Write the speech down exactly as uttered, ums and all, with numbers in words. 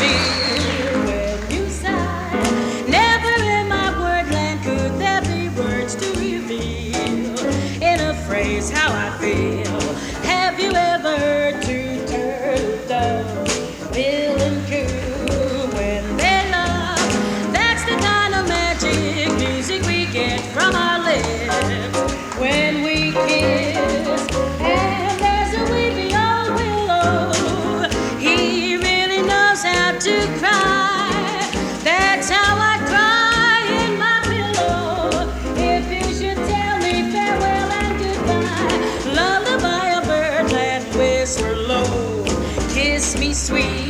sincere when you sigh. Never in my wordland could there be words to reveal in a phrase how I feel. Have you ever heard two turtle doves feeling cool when they love? That's the kind of magic music we get from our lips when we kiss. And there's a weepy old willow, he really knows how to cry. That's how I cry in my pillow. If you should tell me farewell and goodbye, lullaby a birdland whisper low, kiss me sweet